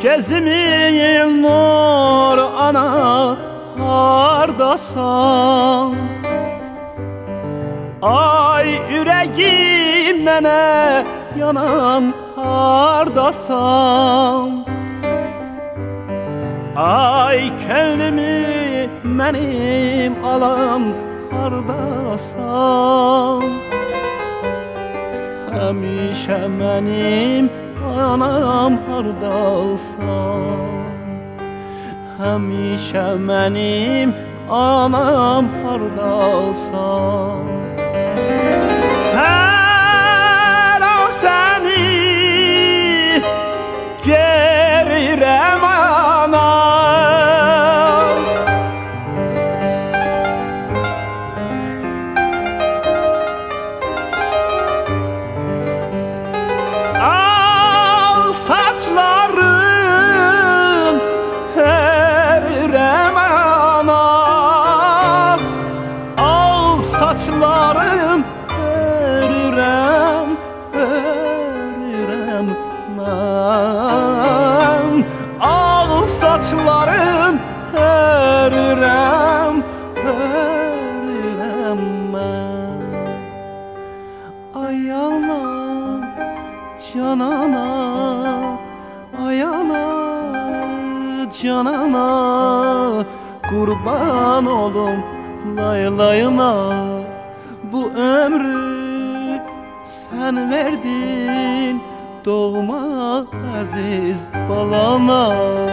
Gözümün nur ana hardasan? Ay yüreğim mənə yanan hardasan? Ay könlümü mənim alan hardasan? Həmişə mənim anam hardasan? Həmişə mənim anam hardasan? Hər an səni görürəm anam. Al saçlarım hərürəm anam. Al saçlarım hərürəm, hərürəm mən. Al saçlarım hərürəm, hərürəm mən. Ay anam, canana, ay ana, canana, kurban olum laylayına. Bu ömrü sen verdin doğma aziz balana.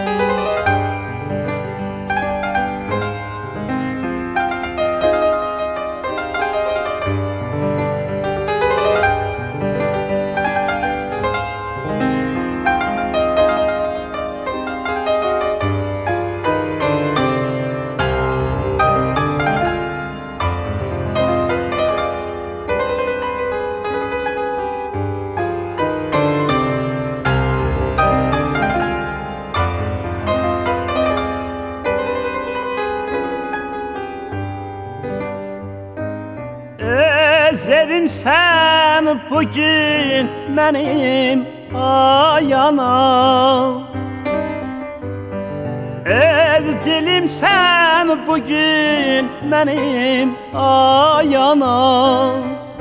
Özledim sen bugün benim ayana. Özledim sen bugün benim ayana.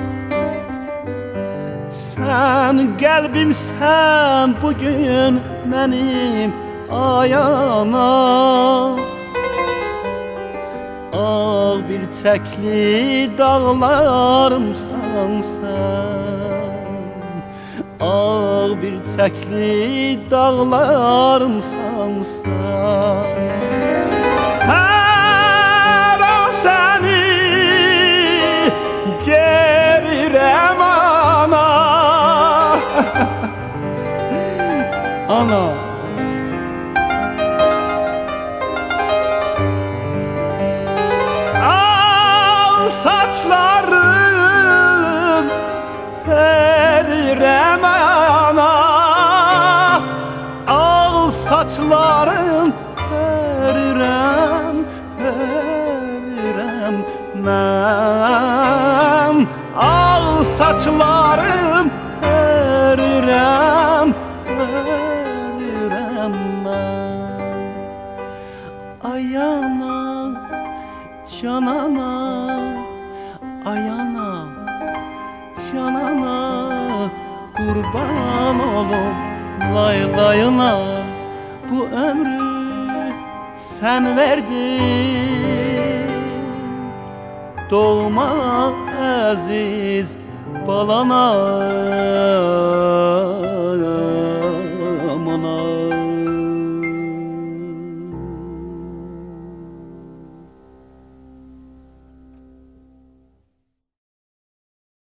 Sen kalbim sen bugün benim ayana. Ağ bir çəkli dağlarımsan sen. Ağ bir çəkli dağlarımsan sen. Hər an səni görürəm ana. Ana. Saçlarım hərürəm ana. Al saçlarım hərürəm, hərürəm mən. Al saçlarım hərürəm, hərürəm mən. Ay ana, canana, ay ana, canana, kurban olum laylayına. Bu ömrü sen verdin doğma aziz balana.